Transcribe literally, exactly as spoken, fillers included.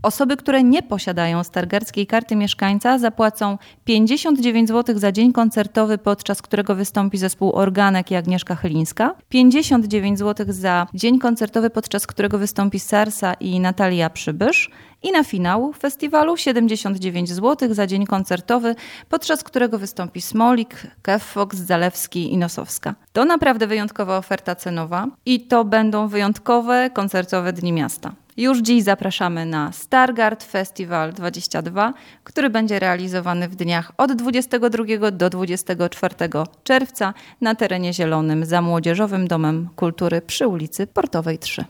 Osoby, które nie posiadają stargardzkiej karty mieszkańca, zapłacą pięćdziesiąt dziewięć złotych za dzień koncertowy, podczas którego wystąpi zespół Organek i Agnieszka Chylińska, pięćdziesiąt dziewięć złotych za dzień koncertowy, podczas którego wystąpi Sarsa i Natalia Przybysz, i na finał festiwalu siedemdziesiąt dziewięć złotych za dzień koncertowy, podczas którego wystąpi Smolik, Kev Fox, Zalewski i Nosowska. To naprawdę wyjątkowa oferta cenowa i to będą wyjątkowe koncertowe Dni Miasta. Już dziś zapraszamy na Stargard Festival dwadzieścia dwa, który będzie realizowany w dniach od dwudziestego drugiego do dwudziestego czwartego czerwca na terenie zielonym za Młodzieżowym Domem Kultury przy ulicy Portowej trzy.